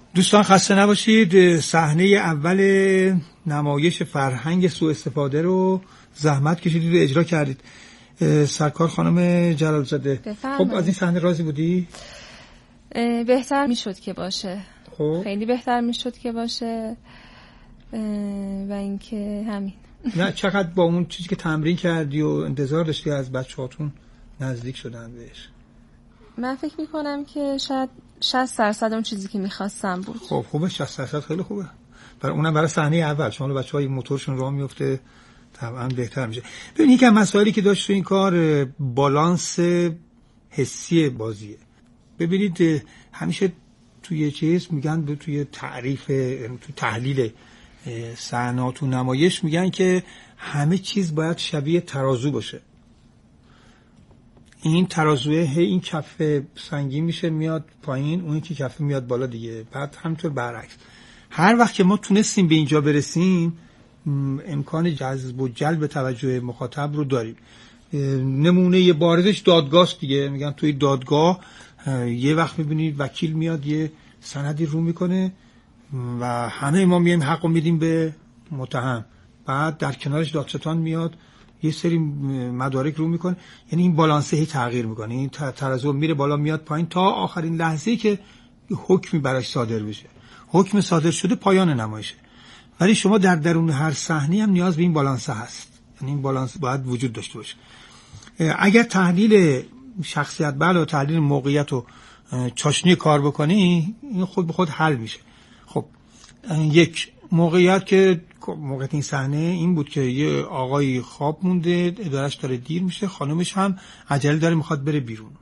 دوستان خسته نباشید. صحنه اول نمایش فرهنگ سوء استفاده رو زحمت کشیدید و اجرا کردید. سرکار خانم جلالزاده، خب از این صحنه راضی بودی؟ بهتر میشد که باشه. خب خیلی بهتر میشد که باشه و اینکه همین. نه چقدر با اون چیزی که تمرین کردی و انتظار داشتی از بچه‌هاتون نزدیک شدن بهش؟ من فکر میکنم که شاید 60% اون چیزی که میخواستم بود. خب خوبه، 60% خیلی خوبه. برای اونم برای صحنه اول شما بچه‌های موتورشون راه میفته طبعا بهتر میشه. ببین یکم مسائلی که داشت تو این کار بالانس حسی بازیه. ببینید همیشه توی چیز میگن توی تعریف توی تحلیل صحنه تو نمایش میگن که همه چیز باید شبیه ترازو باشه. این ترازوه این کفه سنگین میشه میاد پایین، اون یکی کفه میاد بالا دیگه. بعد همینطور برعکس. هر وقت که ما تونستیم به اینجا برسیم امکان جذب و جلب توجه مخاطب رو داریم. نمونه بارزش دادگاه دیگه. میگن توی دادگاه یه وقت میبینید وکیل میاد یه سندی رو میکنه و همه ما میایم حقو میدیم به متهم، بعد در کنارش دادستان میاد یه سری مدارک رو میکنه. یعنی این بالانسه هی تغییر میکنه، این ترازو میره بالا میاد پایین تا آخرین لحظه‌ای که حکمی براش صادر بشه. حکم صادر شده پایان نمایشه. ولی شما در درون هر صحنه هم نیاز به این بالانسه هست. یعنی این بالانس باید وجود داشته باشه. اگر تحلیل شخصیت و تحلیل موقعیت و چاشنی کار بکنی این خود به خود حل میشه. خب یک موقعیت که موقعیت این صحنه این بود که یه آقای خواب مونده، ادارش داره دیر میشه، خانمش هم عجله داره میخواد بره بیرون.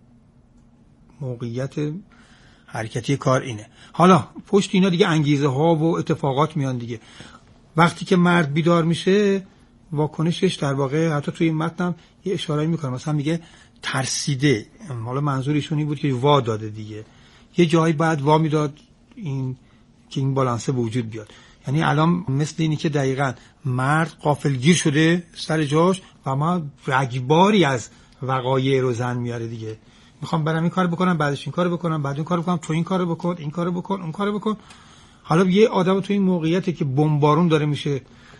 موقعیت حرکتی کار اینه. حالا پشت اینا دیگه انگیزه ها و اتفاقات میان دیگه. وقتی که مرد بیدار میشه واکنشش در واقع حتی توی این متن یه اشاره میکنه، مثلا میگه ترسیده. حالا منظور ایشون این بود که وا داده دیگه. یه جایی بعد وا میداد این که این بالانسه به وجود بیاد. یعنی الان مثل اینی که دقیقاً مرد غافلگیر شده سر جاش و ما رگباری از وقایع رو زن میاره دیگه. میخوام برام این کارو بکنم، بعدش این کارو بکنم، بعد اون کارو بکنم، تو این کارو بکن، این کارو بکن، اون کارو بکن. حالا یه آدم تو این موقعیتی که بمبارون داره میشه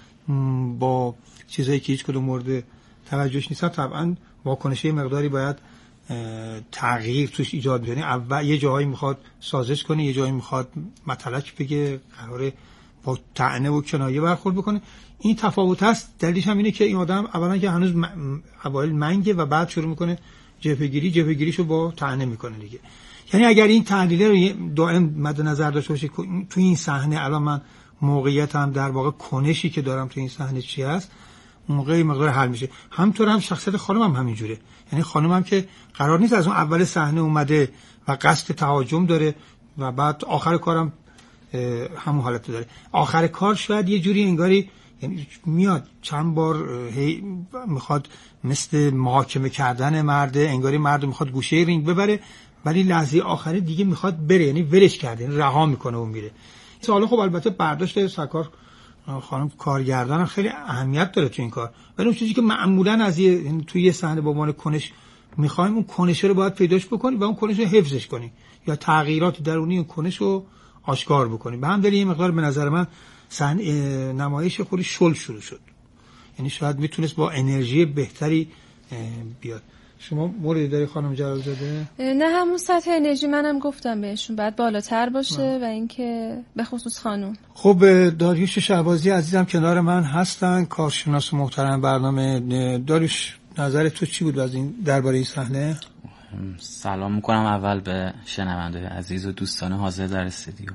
با چیزایی که هیچ کدوم مورد توجهش نیست، طبعا واکنش مقداری باید تغییر توش ایجاد بشه. اول یه جایی میخواد سازش کنه، یه جایی میخواد مطلق بگه، قراره با طعنه و کنایه برخورد بکنه. این تفاوت هست. دلیلش هم اینه که این آدم اولا که هنوز اوایل منگه و بعد شروع میکنه جبهه‌گیریشو با طعنه میکنه دیگه. یعنی اگر این تحلیل رو دائم مد نظر داشته باشه تو این صحنه الان من موقعیتم در واقع کنشی که دارم تو این صحنه چی هست، اون موقع مقدار حل میشه. همینطور هم شخصیت خانمم همینجوره. یعنی خانمم که قرار نیست از اون اول صحنه اومده و قصد تهاجم داره و بعد آخر کارم همون حالت داره. آخر کار شاید یه جوری انگاری یعنی میاد چند بار میخواد مثل محاکمه کردن مرده، انگاری مرد میخواد گوشه رینگ ببره ولی لحظه آخری دیگه میخواد بره، یعنی ولش کرده، یعنی رها میکنه و میره. حالا خب البته برداشت سرکار خانم کارگردان خیلی اهمیت داره تو این کار، ولی اون چیزی که معمولا از یعنی توی یه صحنه به عنوان کنش میخوایم اون کنش رو باید پیداش بکنی و اون کنش رو حفظش کنی یا تغییرات درونی اون کنش رو آشکار بکنی. به هم دلیل این مقدار به نظر من نمایش خودی شل شروع شد. یعنی شاید میتونست با انرژی بهتری بیاد. شما موردی داری خانم جلالزاده؟ نه همون سطح انرژی منم گفتم بهشون بعد بالاتر باشه و اینکه به خصوص خانم. خب داریوش شهبازی عزیزم کنار من هستن، کارشناس محترم برنامه. داریوش نظر تو چی بود از این درباره این صحنه؟ سلام میکنم اول به شنونده عزیز و دوستان حاضر در استودیو.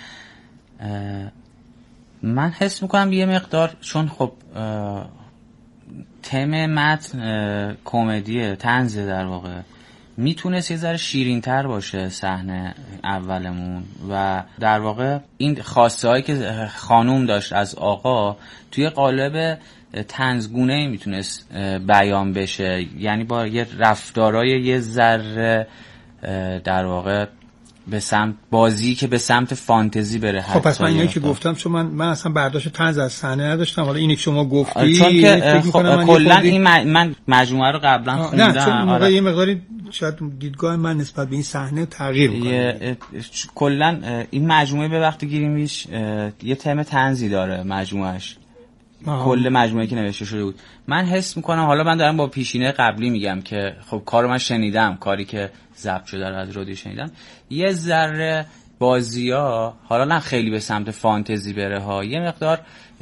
من حس میکنم یه مقدار چون خب تم متن کمدیه، طنزه در واقع، میتونست یه ذره شیرین‌تر باشه صحنه اولمون و در واقع این خواسته هایی که خانوم داشت از آقا توی قالب طنزگونه‌ای میتونست بیان بشه، یعنی با یه رفتارای یه ذره در واقع به سمت بازی که به سمت فانتزی بره. خب پس من اینایی که گفتم چون من اصلا برداشت طنز از صحنه نداشتم، حالا اینی که شما گفتی چون که کلا این من مجموعه رو قبلا خوندم. نه چون موقع یه مقداری شاید دیدگاه من نسبت به این صحنه تغییر میکنه. کلا این مجموعه به وقت گیریمیش یه تم طنزی داره مجموعش. کل مجموعه که نوشته شده بود. من حس میکنم، حالا من دارم با پیشینه قبلی میگم که خب کارو من شنیدم، کاری که ضبط شده رو از رادیو شنیدم، یه ذره بازی‌ها حالا نه خیلی به سمت فانتزی بره ها، یه مقدار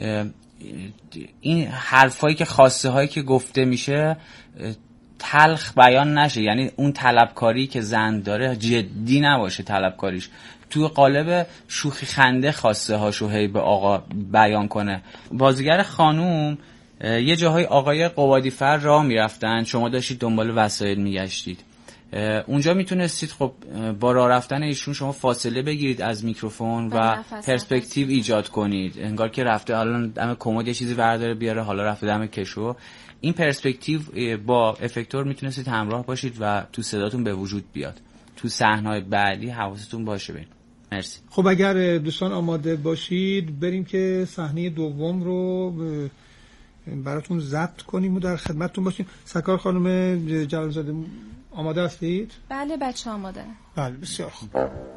این حرفایی که خواسته هایی که گفته میشه تلخ بیان نشه، یعنی اون طلبکاری که زن داره جدی نباشه طلبکاریش، تو قالب شوخی خنده خواسته هاشو هی به آقا بیان کنه. بازیگر خانوم یه جاهای آقای قوادی فر راه میرفتن، شما داشتید دنبال وسایل میگشتید، اونجا میتونستید خب با راه رفتن ایشون شما فاصله بگیرید از میکروفون و پرسپکتیو ایجاد کنید، انگار که رفته حالا دم کمد یه چیزی برداره بیاره، حالا رفته دم کشو. این پرسپکتیو با افکتور میتونستید همراه باشید و تو صداتون به وجود بیاد. تو صحنه‌های بعدی حواستون باشه برید. مرسی. خب اگر دوستان آماده باشید بریم که صحنه دوم رو براتون ضبط کنیم و در خدمتتون باشیم. سرکار خانم جلالزاده آماده هستید؟ بله بچه آماده. بله بسیار خوب.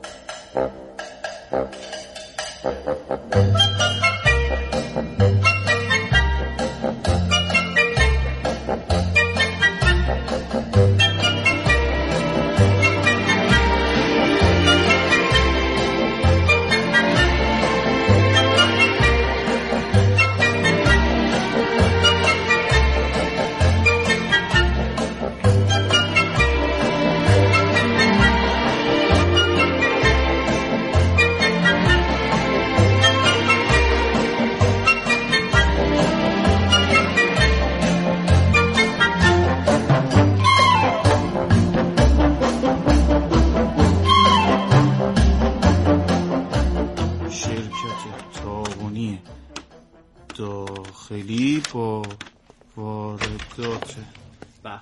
داخلی با واردات. به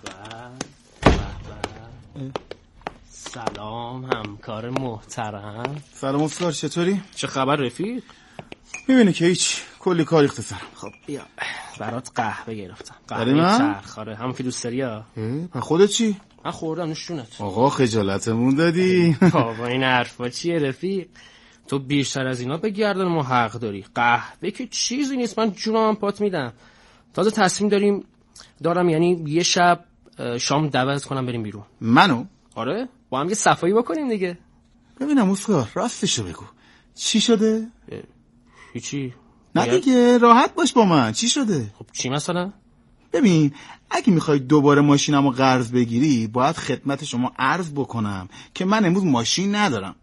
سلام همکار محترم. سلام استاد، چطوری؟ چه خبر رفیق؟ میبینی که هیچ، کلی کار ریخته سرم. خب بیا برات قهوه گرفتم. برای من؟ چرخاره همون که دوست داری ها. پس خودت چی؟ من خوردم نوشونت. آقا خجالتمون دادی. بابا این حرفا چیه رفیق؟ تو بیشتر از اینا بگردن ما حق داری. قهوه که چیزی نیست، من جونم پات میدم. تازه تصمیم دارم یعنی یه شب شام دعوت کنم بریم بیرون. منو؟ آره با هم یه صفایی بکنیم دیگه. ببینم اسکار راستشو بگو، چی شده؟ هیچی. نه دیگه راحت باش با من، چی شده؟ خب چی مثلا؟ ببین اگه میخوای دوباره ماشینمو قرض بگیری باید خدمت شما عرض بکنم که من امروز ماشین ندارم.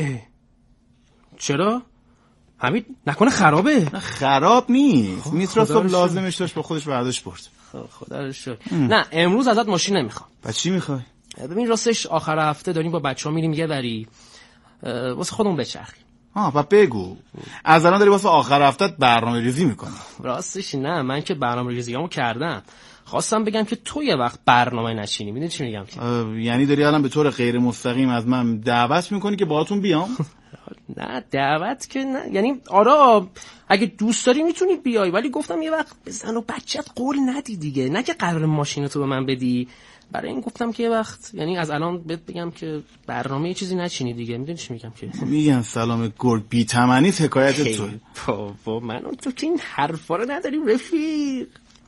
چرا؟ حمید نکنه خرابه؟ نه خراب نیست، میترا صبح لازمش داشت با خودش برداشت برد. خدا رو شکر. نه امروز ازت ماشین نمیخوام. بعد چی میخوای؟ ببین راستش آخر هفته داریم با بچه‌ها میریم یه بری واسه خودمون بچرخیم. بعد بگو از الان داری واسه آخر هفته برنامه‌ریزی میکنی؟ راستش نه، من که برنامه‌ریزیامو کردم. خواستم بگم که تو یه وقت برنامه نچینی. میدونی چی میگم که؟ یعنی داری الان به طور غیر مستقیم از من دعوت میکنی که باهاتون بیام؟ نه دعوت که نه، یعنی آره اگه دوست داری میتونی بیای، ولی گفتم یه وقت به زن و بچت قول ندی دیگه، نه که قرار ماشینتو به من بدی. برای این گفتم که یه وقت یعنی از الان بهت بگم که برنامه یه چیزی نچینی دیگه. میدونی چی میگم که؟ میگن سلام گرگ بی تمنی حکایت تو. بابا من تو که این حرفا رو نداریم رفیق.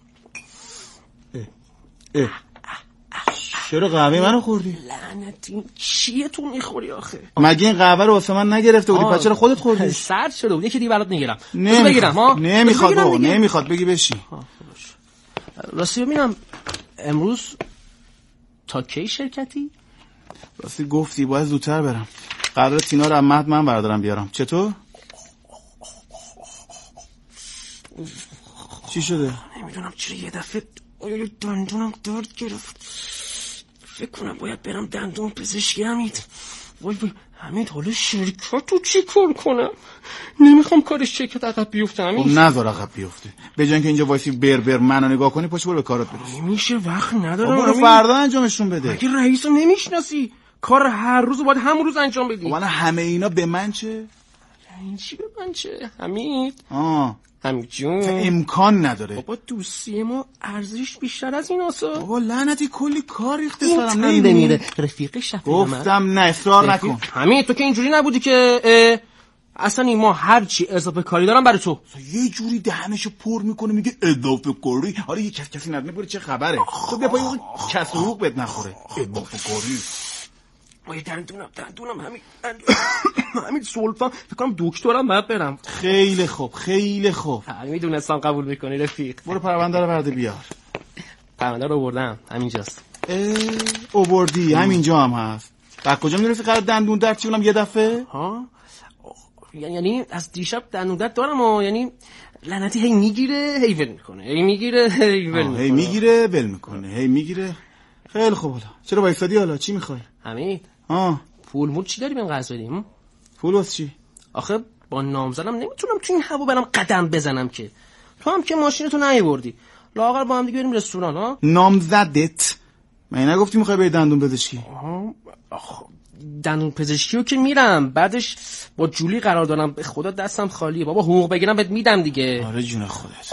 چرا قهوه منو خوردی؟ لعنتی چیه تو میخوری آخه؟ مگه این قهوه رو واسه من نگرفته بودی؟ پس چرا خودت خوردی؟ سرد شده بود، یکی دیگه برات میگیرم. نمیخواد بابا، نمیخواد، بگی بشین. راستی ببینم امروز تا کی شرکتی؟ راستی گفتی باید زودتر برم، قرار تینا رو مهد من بردارم بیارم. چطور؟ چی شده؟ نمیدونم چرا یه دفعه دندونم درد گرفت، فکر کنم باید برم دندون پزشکی. وای حمید حالا شرکت رو چی کار کنم؟ نمیخوام کارش شرکت عقب بیفته. خب نذار عقب بیفته، به جای اینکه اینجا وایسی بر منو نگاه کنی پاشو برو به کارت برس. نمیشه، وقت ندارم. برو فردا انجامشون بده. مگه رئیسو نمیشناسی؟ کار هر روز باید همون روز انجام بدی. والا همه اینا به من چه؟ این چی به من چه؟ حمید همین جون امکان نداره. بابا دوستی ما ارزش بیشتر از این آسا. بابا لعنتی کلی کار ریخته این سرم تنده میره رفیق شفیق من. گفتم نه اصرار نکن. همین تو که اینجوری نبودی که اصلا این ما هرچی اضافه کاری دارم برای تو. یه جوری دهنشو پر میکنه میگه اضافه کاری. آره یه کسی ندونه بره چه خبره. تو بیا پای اون کس و حقوق بهت نخوره. اضافه کاری. وای دندونم همین سولفم فکر کنم دکترم باید برم. خیلی خوب خیلی خوب. میدونستم قبول میکنی رفیق. برو پرونده رو برده بیار. پرونده رو آوردم همینجاست. آوردی همینجا هم هست. بعد کجا میرسی قرار دندون درد چی اونم یه دفعه؟ ها یعنی از دیشب دندون درد دارم و یعنی لعنتی هی میگیره هی ول میکنه هی میگیره هی ول میکنه هی میگیره ول میکنه هی میگیره. خیلی خوب. حالا چرا وایسادی؟ حالا چی میخوای؟ حمید پول مول چی داری بهم قرض بدیم؟ پول واسه چی؟ آخه با نامزدم نمیتونم تو این هوا برام قدم بزنم که. تو هم که ماشینتو نیاوردی. لااقل با هم دیگه بریم رستوران ها. نامزدت من نگفتی میخوای بری دندون پزشکی؟ دندون پزشکی رو که میرم بعدش با جولی قرار دارم. به خدا دستم خالیه بابا. حقوق بگیرم بهت میدم دیگه. آره جون خودت.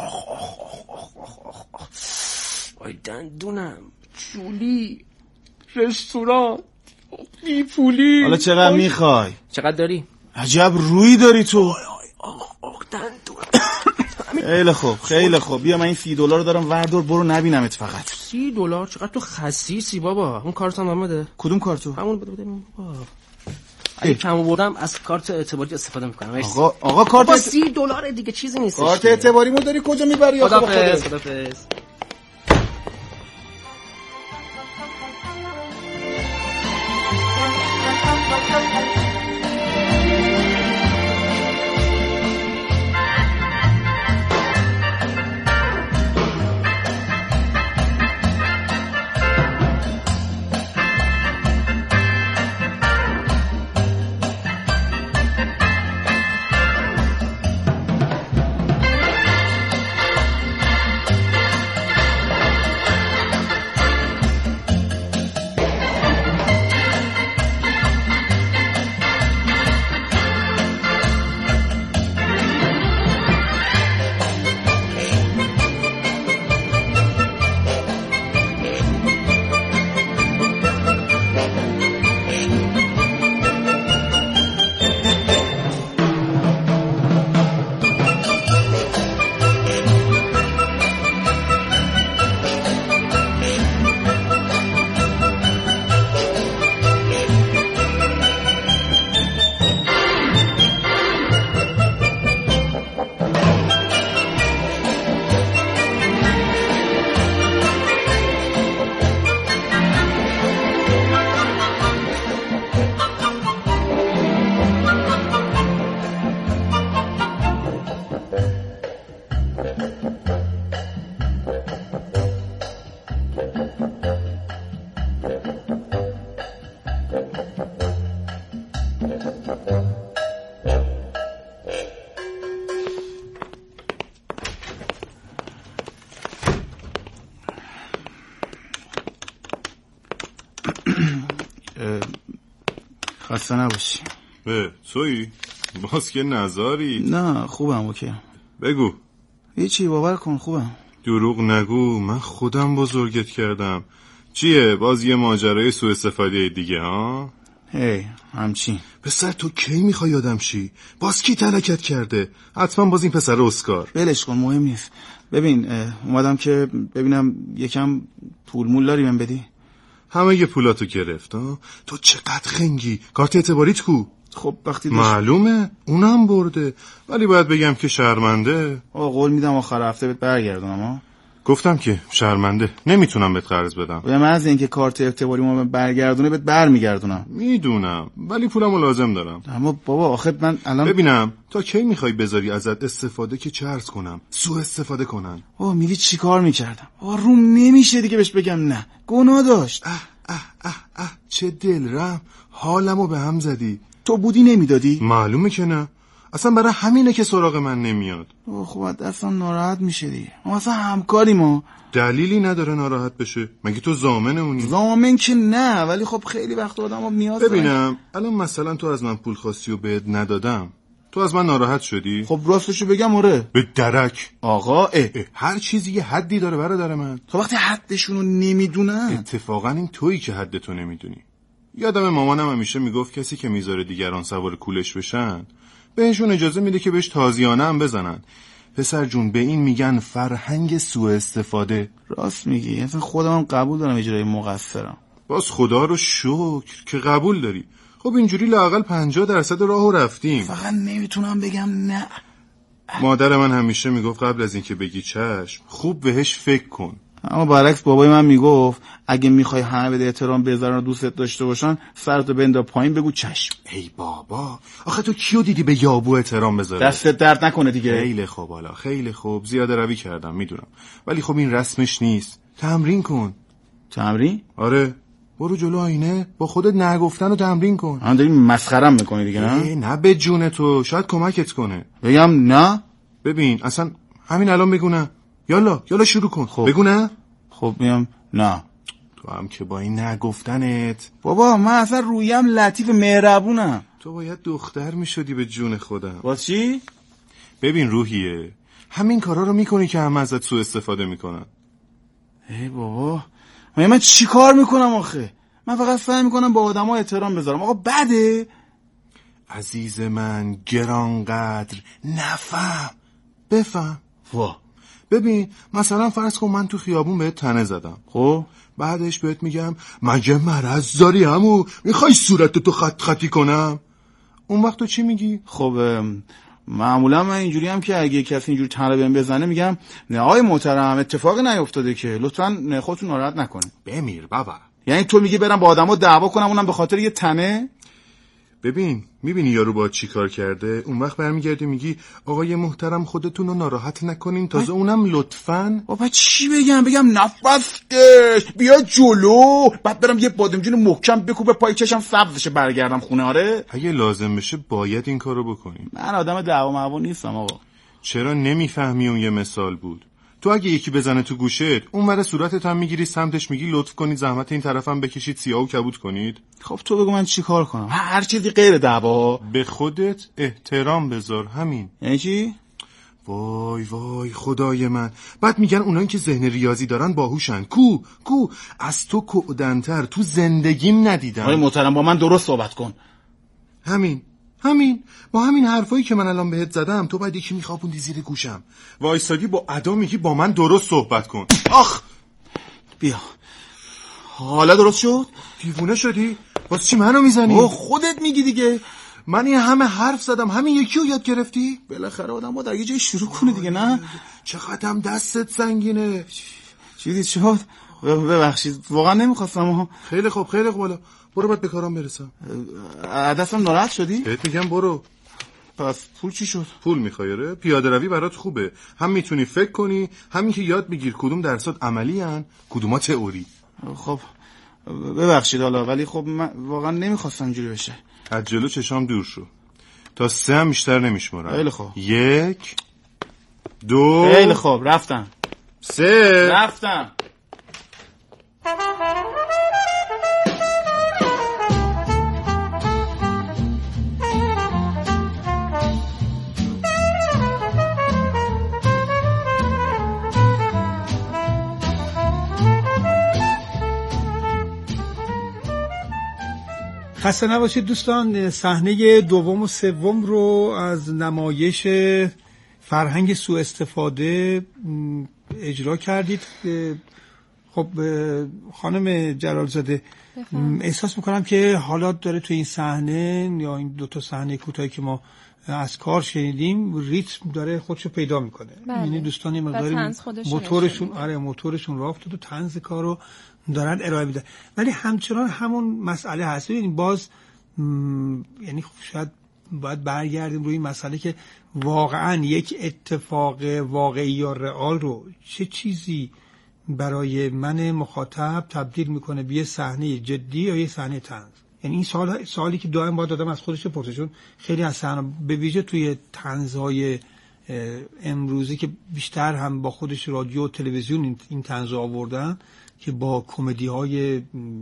وای دندونم جولی رستوران بی پولی. حالا چقدر میخوای؟ چقدر داری؟ عجب روی داری تو. دندونم. خیلی خوب خیلی خوب. بیا من این $30 رو دارم وردار برو نبینمت فقط. $30 چقدر تو خسیسی بابا. اون کارتم هم بده. کدوم کارتو؟ همون بده اگه کم آوردم از کارت اعتباری استفاده میکنم. آقا کارت $30 دیگه چیزی نیست. کارت اعتباریمو داری کجا میبری؟ خدافظ. خسته نباشی. تویی؟ باز که نزاری؟ نه خوبم اوکی. بگو. هیچی باور کن خوبم. دروغ نگو من خودم بزرگت کردم. چیه باز یه ماجرای سوء استفاده دیگه ها؟ هی همچین. پسر تو کی میخوای آدم شی؟ باز کی ترکت کرده؟ حتما باز این پسر اسکار. ولش کن مهم نیست. ببین اومدم که ببینم یکم پول مول داری من بدی؟ همه یه پولاتو گرفت ها؟ تو چقدر خنگی؟ کارت اعتباریت کو؟ خب وقتی معلومه اونم برده ولی باید بگم که شرمنده. قول میدم آخر هفته بهت برگردونم ها. گفتم که شرمنده نمیتونم بهت قرض بدم. من از اینکه کارت اعتباریمو برگردونه بهت برمیگردونم. میدونم ولی پولمو لازم دارم. اما بابا آخه من الان ببینم تا کی میخوای بذاری ازت استفاده که چه عرض کنم سوء استفاده کنن. میگی چی کار میکردم؟ روم نمیشه دیگه بهش بگم نه گناه داشت. چه دلرم حالمو به هم زدی. تو بودی نمیدادی؟ معلومه که نه. اصلا برای همینه که سراغ من نمیاد. خب دستم ناراحت میشه دیگه. ما اصلا همکاری ما. دلیلی نداره ناراحت بشه. مگه تو ضامن اونی؟ ضامن که نه ولی خب خیلی وقت آدمو نیاز داره. ببینم الان مثلا تو از من پول خواستی و بهت ندادم تو از من ناراحت شدی؟ خب راستشو بگم آره. به درک آقا هر چیزی یه حدی داره برادر من. تو وقتی حدشونو نمیدونن. اتفاقا این تویی که حدتو نمیدونی. یادم مامانم همیشه میگفت کسی که میذاره دیگران سوار کولش بشن بهشون اجازه میده که بهش تازیانه هم بزنن. پسر جون به این میگن فرهنگ سوء استفاده. راست میگی، اصلا خودم هم قبول دارم اجرای مقصرم. باز خدا رو شکر که قبول داری. خب اینجوری لااقل 50% راهو رفتیم. فقط نمیتونم بگم نه. مادر من همیشه میگفت قبل از اینکه بگی چشم خوب بهش فکر کن. اما برعکس بابای من میگفت اگه میخوای همه به احترام بذارن و دوستت داشته باشن سرتو بنداز پایین بگو چشم. ای بابا آخه تو کیو دیدی به یابو احترام بذاره؟ دستت درد نکنه دیگه. خیلی خوب حالا خیلی خوب، زیاده روی کردم میدونم، ولی خب این رسمش نیست. تمرین کن. تمرین؟ آره برو جلو آینه با خودت نگفتن و تمرین کن. من داری مسخرم میکنی دیگه نه؟ نه به جون تو، شاید کمکت کنه. بگم نه؟ ببین اصلا همین الان بگو نه. یالا شروع کن. خب. بگو نه. خب میام نه. تو هم که با این نگفتنت. بابا من اصلا رویم لطیف مهربونم. تو باید دختر میشدی به جون خودم. باز چی؟ ببین روحیه همین کارا رو میکنی که همه ازت سوء استفاده میکنن. ای بابا من چی کار میکنم آخه؟ من فقط سعی میکنم با آدما احترام بذارم. آقا بده؟ عزیز من گرانقدر نفهم بفهم. وا ببین مثلا فرض کن من تو خیابون بهت تنه زدم، خب بعدش بهت میگم مگه مرض داری عمو؟ میخوای صورتتو خطی کنم؟ اون وقت تو چی میگی؟ خب معمولا من اینجوری هم که اگه کسی اینجوری تنه بهم بزنه میگم نه آقای محترم اتفاقی نیفتاده که لطفاً خودتون ناراحت نکنید. بمیر بابا. یعنی تو میگی برم با آدما دعوا کنم اونم به خاطر یه تنه؟ ببین میبینی یارو با چی کار کرده؟ اون وقت برمیگردی میگی آقای محترم خودتون رو ناراحت نکنین، تازه اونم لطفاً. بابا چی بگم نفسش بیا جلو، بعد برم یه بادمجون محکم بکوبه پای چشم سبزشه برگردم خونه. آره اگه لازم بشه باید این کارو بکنیم. من آدم دعوا معوا نیستم آقا. چرا نمیفهمی اون یه مثال بود؟ تو اگه یکی بزنه تو گوشت اون ور صورتت هم میگیری سمتش میگی لطف کنید زحمت این طرفم بکشید سیاه و کبود کنید. خب تو بگو من چی کار کنم؟ هر چیزی غیر دعوا. به خودت احترام بذار همین. یعنی چی؟ وای خدای من. بعد میگن اونایی که ذهن ریاضی دارن باهوشن. کو از تو کودنتر تو زندگیم ندیدم. آقای محترم با من درست صحبت کن. همین با همین حرفایی که من الان بهت زدم تو باید یکی میخوابوندی زیر گوشم وایسادی با ادا میگی با من درست صحبت کن. آخ بیا حالا درست شد؟ دیوونه شدی؟ واسه چی منو میزنی؟ خودت میگی دیگه. من این همه حرف زدم همین یکی رو یاد گرفتی؟ بالاخره آدم باید یه جای شروع کنه دیگه نه؟ چقدرم دستت سنگینه. چیزی شد؟ ببخشید واقعا نمیخواستم. خیلی خوب حالا برو بعد به کارم برسم. دستم ناراحت شدی؟ بهت میگم برو. پس پول چی شد؟ پول میخوای؟ پیاده روی برات خوبه، هم میتونی فکر کنی همین که یاد بگیر کدوم درسات عملی ان کدوما تئوری. خب ببخشید حالا ولی خب من واقعا نمیخواستم اینجوری بشه. از جلو چشام دور شو. تا 3 هم بیشتر نمیشمارم. خیلی خوب. 1 2 خیلی خوب رفتم. 3 رفتم. خسته نباشید دوستان. صحنه دوم و سوم رو از نمایش فرهنگ سوء استفاده اجرا کردید. خب خانم جلالزاده احساس میکنم که حالا داره تو این صحنه یا این دو تا صحنه کوتاهی که ما از کار شنیدیم ریتم داره خودشو پیدا میکنه. یعنی دوستان این مقداری موتورشون راه افتاد و طنز کارو دارن ارائه میدن، ولی همچنان همون مسئله هست. ببینید باز یعنی شاید باید برگردیم روی این مسئله که واقعا یک اتفاق واقعی یا رئال رو چه چیزی برای من مخاطب تبدیل میکنه به یه صحنه جدی یا یه صحنه طنز. یعنی این سوالی که دائم باید آدم از خودش بپرسه، چون خیلی از صحنه به ویژه توی طنزهای امروزی که بیشتر هم با خودش رادیو و تلویزیون این طنز آوردن که با کمدی های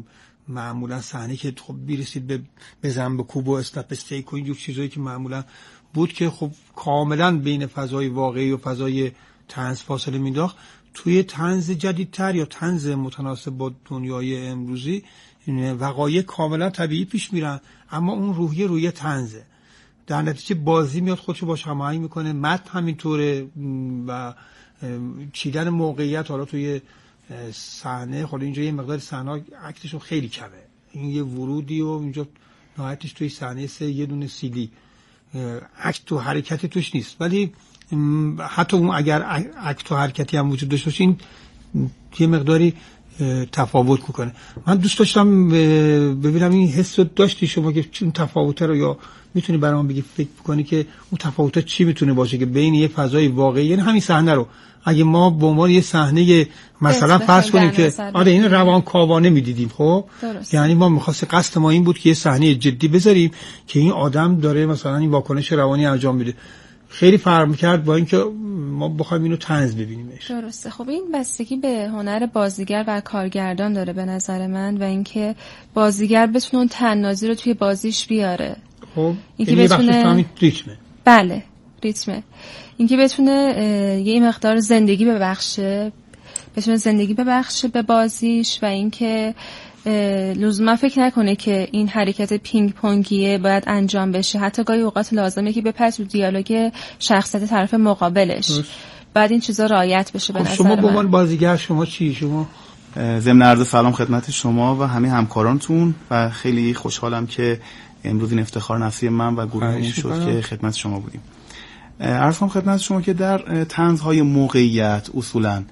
معمولا صحنه که خب میرسید به بزن به کوب و استپ استیک و اینجور چیزایی که معمولا بود که خب کاملا بین فضای واقعی و فضای طنز فاصله مینداخت، توی طنز جدیدتر یا طنز متناسب با دنیای امروزی وقایع کاملا طبیعی پیش میرن، اما اون روحیه طنزه. در نتیجه بازی میاد خودشو باش هماهنگ میکنه، متن همینطوره و چیدن موقعیت. حالا توی صحنه خود اینجا یه مقدار صحنه عکسشون خیلی کمه، این یه ورودی و اینجا نهایتش توی صحنه 3 یه دونه سیدی عکس تو حرکتی توش نیست، ولی حتی اون اگر عکس تو حرکتی هم وجود داشته باشه این یه مقداری تفاوت میکنه. من دوست داشتم ببینم این حس رو داشتی شما که اون تفاوته رو، یا میتونی برام بگی فکر کنی که اون تفاوت چی میتونه باشه که بین یه فضای واقعی، یعنی همین صحنه رو اگه ما به عنوان یه صحنه مثلا فرض کنیم که آره این روانکاوانه میدیدیم، خب یعنی ما می‌خواستیم قصد ما این بود که یه صحنه جدی بذاریم که این آدم داره مثلا این واکنش روانی انجام میده، خیلی فرق می‌کرد با اینکه ما بخوایم اینو طنز ببینیمش. درسته. خب این بستگی به هنر بازیگر و کارگردان داره به نظر من، و اینکه بازیگر بتونه اون طنازی رو توی بازیش بیاره. خب اینکه بتونه ریتمه. بله ریتمه، اینکه بتونه یه مقدار زندگی ببخشه، بتونه زندگی ببخشه به بازیش، و اینکه لزوما فکر نکنه که این حرکت پینگ پونگیه باید انجام بشه، حتی گاهی اوقات لازمه که بپره تو دیالوگ شخصیت طرف مقابلش، بعد این چیزا رعایت بشه. به نظر شما به عنوان بازیگر شما چی؟ شما ضمن عرض سلام خدمت شما و همه همکارانتون و خیلی خوشحالم که امروز این افتخار نفسی من و گروهمون شد که خدمت شما بودیم. عرض کنم خدمت شما که در طنزهای موقعیت اصولاً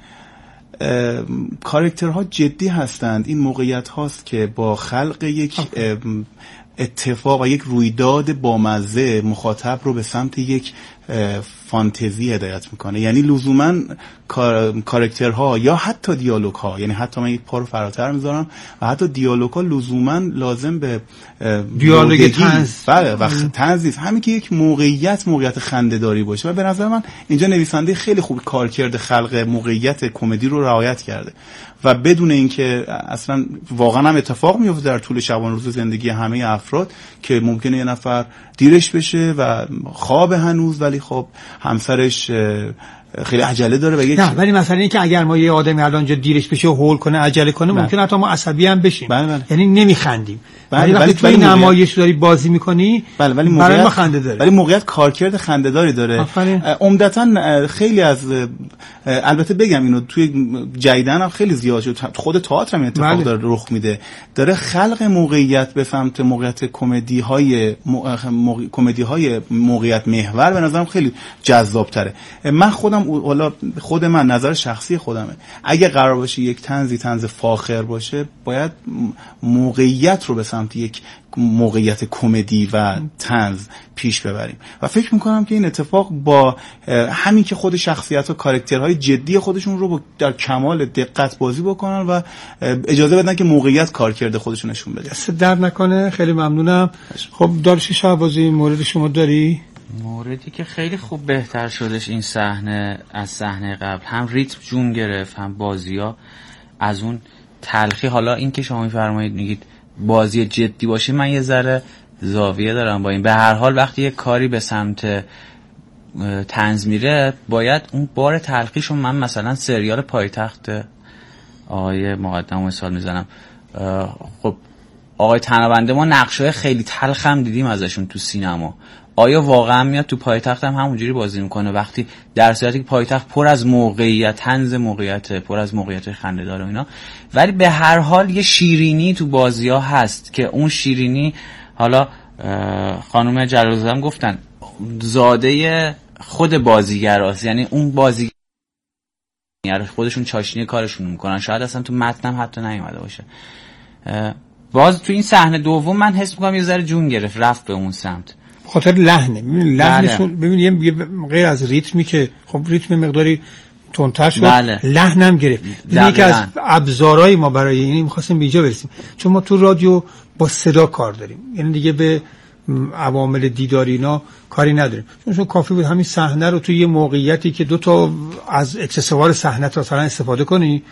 کاراکترها جدی هستند. این موقعیت هاست که با خلق یک اتفاق و یک رویداد بامزه مخاطب رو به سمت یک فانتزی هدایت میکنه. یعنی لزوما کاراکترها یا حتی دیالوگ ها، یعنی حتی من یک پا رو فراتر میذارم و حتی دیالوگ ها لزوما لازم به دیالوگ طنز و طنز همین که یک موقعیت خنده‌داری باشه. و به نظر من اینجا نویسنده خیلی خوب کار کرده، خلق موقعیت کمدی رو رعایت کرده و بدون اینکه اصلا واقعا هم اتفاق میفته در طول شبانه روز زندگی همه افراد که ممکنه یه نفر دیرش بشه و خواب هنوز، ولی خب همسرش خیلی عجله داره و نه، ولی مثلا اینکه اگر ما یه آدمی الان جا دیرش بشه و هول کنه عجله کنه ممکنه حتی ما عصبی هم بشیم. یعنی نمیخندیم. ولی وقتی توی نمایش داری بازی میکنی ولی برای ما خنده داره. ولی موقعیت کارکرد خنده داری داره. عمدتاً خیلی از البته بگم اینو توی جیدن هم خیلی زیاد شد، خود تئاتر هم اتفاق داره رخ میده، داره خلق موقعیت به سمت موقعیت کمدی های موقعیت محور به نظرم خیلی جذاب تره. من خود من نظر شخصی خودمه، اگه قرار باشه یک طنز فاخر باشه باید موقعیت رو به سمت یک موقعیت کمدی و طنز پیش ببریم و فکر میکنم که این اتفاق با همین که خود شخصیت و کاراکترهای جدی خودشون رو در کمال دقت بازی بکنن و اجازه بدن که موقعیت کارکرد خودشون نشون بده. دست درد نکنه، خیلی ممنونم. خب دارش شهبازی مورد شما داری؟ موردی که خیلی خوب بهتر شدش این صحنه از صحنه قبل، هم ریتم جون گرفت، هم بازی‌ها از اون تلخی. حالا این که شما می‌فرمایید میگید بازی جدی باشه، من یه ذره زاویه دارم با این. به هر حال وقتی یه کاری به سمت طنز میره باید اون بار تلخیشو، من مثلا سریال پایتخت آقای مقدم مثال میزنم، خب آقای تنابنده ما نقشای خیلی تلخ هم دیدیم ازشون تو سینما، آیا واقعا میاد تو پایتخت هم همونجوری بازی میکنه وقتی در صورتی که پایتخت پر از موقعیت، طنز موقعیت، پر از موقعیت خنده‌دار و اینا، ولی به هر حال یه شیرینی تو بازی‌ها هست که اون شیرینی، حالا خانم جلال‌زاده هم گفتن زاده خود بازیگراست، یعنی اون بازیگر خودشون چاشنی کارشون میکنن، شاید اصلا تو متنم حتی نیومده باشه. باز تو این صحنه دوم من حس میکنم یه ذره جون گرفت، رفت به اون سمت خاطر لحنه. لحنشون ببینید غیر از ریتمی که خب ریتم مقداری تندتر شد، لحنم گرفت. یکی از ابزارهای ما برای این می‌خواستیم به اینجا برسیم، چون ما تو رادیو با صدا کار داریم، یعنی دیگه به عوامل دیداری اینا کاری نداریم، چون کافی بود همین صحنه رو توی یه موقعیتی که دو تا از اکسسوار صحنه مثلا استفاده کنی،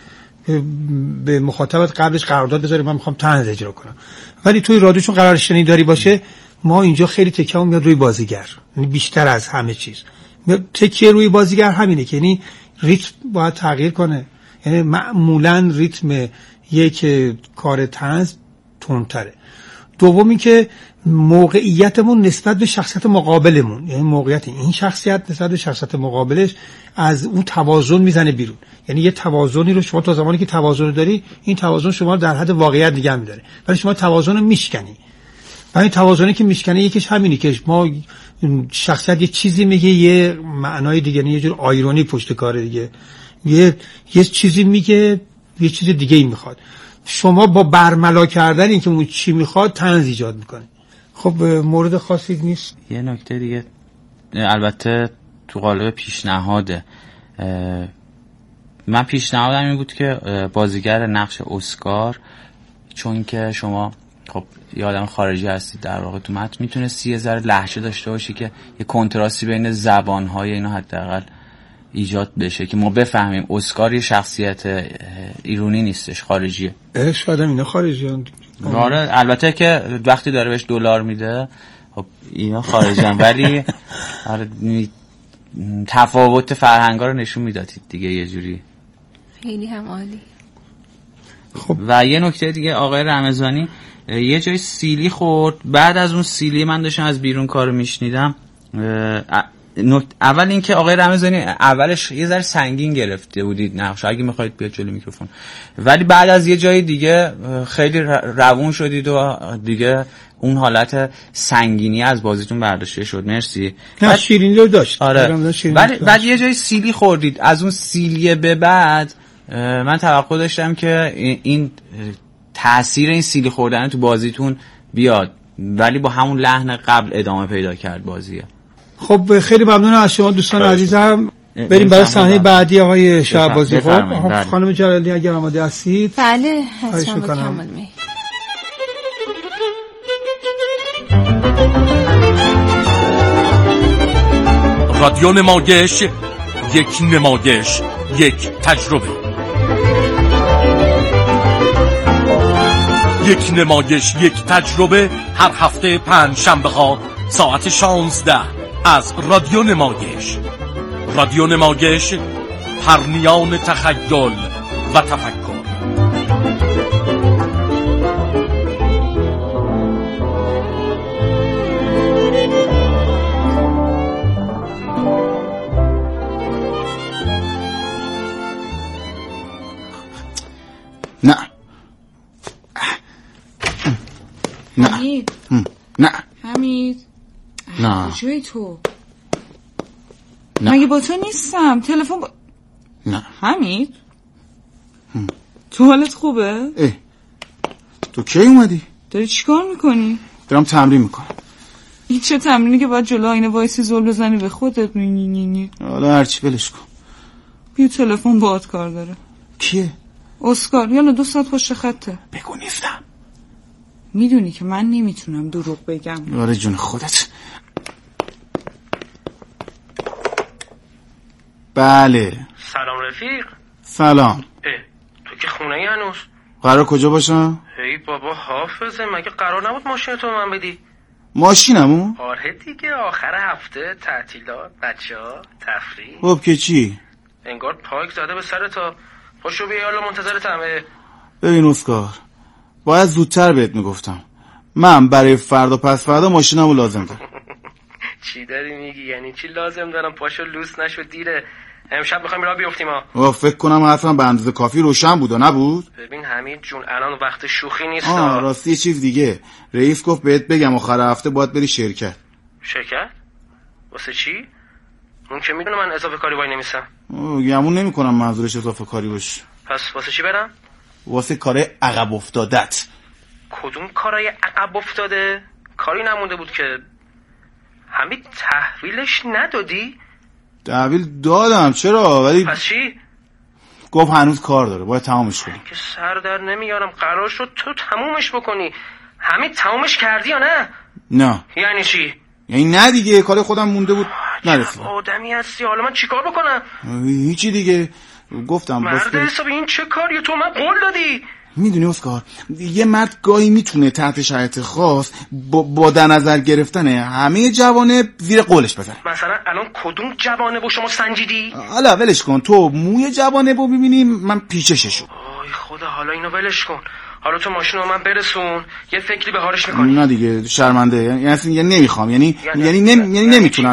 به مخاطبت قبلش قرارداد بذاری من میخوام طنز اجرا کنم. ولی توی رادیو چون قرار شنیداری باشه، ما اینجا خیلی تکیه‌مون میاد روی بازیگر، یعنی بیشتر از همه چیز تکیه روی بازیگر همینه که یعنی ریتم باید تغییر کنه. یعنی معمولاً ریتم یک کار طنز تندتره. دومی که موقعیتمون نسبت به شخصیت مقابلمون، یعنی موقعیت این شخصیت نسبت به شخصیت مقابلش از اون توازن میزنه بیرون. یعنی یه توازنی رو شما تا زمانی که توازن رو داری، این توازن شما رو در حد واقعیت نگه می‌داره، ولی شما توازن رو میشکنی. و این توازنی که میشکنه یکیش همینه که ما شخصیت یه چیزی میگه، یه معنای دیگه، یعنی یه جور آیرونی پشت کاره دیگه، یه چیزی میگه، یه چیز دیگه ای میخواد. شما با برملا کردن این که اون چی میخواد طنز ایجاد میکنه. خب مورد خاصی نیست. یه نکته دیگه البته تو قالب پیشنهاده، من پیشنهادم این بود که بازیگر نقش اسکار، چون که شما خب یه آدم خارجی هستید در واقع، تو متن میتونستی یه ذره لهجه داشته باشی که یه کنتراستی بین زبانهای اینا حداقل ایجاد بشه که ما بفهمیم اسکار یه شخصیت ایرانی نیستش، خارجیه. شاید اینا خارجیان. آره البته که وقتی داره بهش دلار میده خب اینا خارجیان، ولی آره تفاوت فرهنگا رو نشون میدادید دیگه یه جوری. خیلی هم عالی. خب و یه نکته دیگه، آقای رمضانی یه جای سیلی خورد، بعد از اون سیلی من داشتم از بیرون کارو میشنیدم. اول اینکه آقای رمضانی اولش یه ذره سنگین گرفته بودید نقش، اگه میخواید بیاد جلوی میکروفون، ولی بعد از یه جای دیگه خیلی روون شدید و دیگه اون حالت سنگینی از بازیتون برداشته شد. مرسی. نه شیرینی رو داشت. آره. ولی بعد یه جای سیلی خوردید، از اون سیلیه به بعد من توقع داشتم که این تأثیر این سیلی خوردن تو بازیتون بیاد، ولی با همون لحن قبل ادامه پیدا کرد بازیه. خب خیلی ممنونم از شما دوستان عزیزم. بریم برای صحنه بعدی آقای شهبازی. خب خانم جلالی اگر آماده هستید. بله حتما کامل می. رادیو نمایش، یک نمایش، یک تجربه. یک نمایش، یک تجربه، هر هفته پنجشنبه ها ساعت 16 از رادیو نمایش. رادیو نمایش، پرنیان تخیل و تفکر. نه نه حمید. نه حمید نه کجایی تو؟ نه. مگه با تو نیستم؟ تلفن نه حمید تو حالت خوبه؟ تو کی اومدی؟ داری چیکار میکنی؟ دارم تمرین میکنم. این چه تمرینی که باید جلو آینه وایسی زل بزنی به خودت؟ حالا هرچی بلش کن. بیا تلفن باهات کار داره. کیه؟ اسکار. یالا 2 ساعت پشت خطه. بگو نیستم. میدونی که من نمیتونم دروغ بگم. آره جون خودت. بله. سلام رفیق. سلام. تو که خونه ای هنوز؟ قرار کجا باشم؟ هی بابا حافظه، مگه قرار نبود ماشین تو من بدی؟ ماشینمو؟ آره دیگه، آخر هفته تعطیلات، بچه‌ها تفریح. خب که چی؟ انگار پاک زده به سر تا. پاشو بیا یالا منتظرتم. ببین اسکار، باید زودتر بهت میگفتم. من برای فردا پس فردا ماشینمو لازم دارم. چی داری میگی؟ یعنی چی لازم دارم؟ پاشو لوس نشو دیره. امشب میخوایم راه بیافتیم ها. فکر کنم حرفم به اندازه کافی روشن بود و نبود. ببین حمید جون، الان وقت شوخی نیست. راستی یه چیز دیگه، رئیس گفت بهت بگم آخر هفته باید بری شرکت. شرکت؟ واسه چی؟ اون که میدونه من اضافه کاری وای نمیسم. گمون نمی‌کنم منظورش اضافه کاری باشه. پس واسه چی برم؟ واسه کارهای عقب افتادت. کدوم کارهای عقب افتاده؟ کاری نمونده بود که. حمید تحویلش ندادی؟ تحویل دادم، چرا؟ ولی پس چی؟ گفت هنوز کار داره، باید تمامش کنی. که سر در نمیارم، قرار شد تو تمومش بکنی. حمید تمومش کردی یا نه؟ نه. یعنی چی؟ یعنی نه دیگه، کار خودم مونده بود نرسیدم. آدمی هستی، حالا من چیکار بکنم؟ هیچی دیگه، گفتم مرد حسابی این چه کاریه؟ تو من قول دادی. میدونی اسکار، یه مرد گاهی میتونه تحت شرایط خاص با در نظر گرفتن همه جوانه زیر قولش بزنه. مثلا الان کدوم جوانه با شما سنجیدی؟ حالا ولش کن، تو موی جوانه با ببینی، من پیچششو. آی خدا، حالا اینو ولش کن. حالا تو ماشین رو من برسون، یه فکری به حالش میکنی. نه دیگه شرمنده، یعنی نمیخوام، یعنی نمیتونم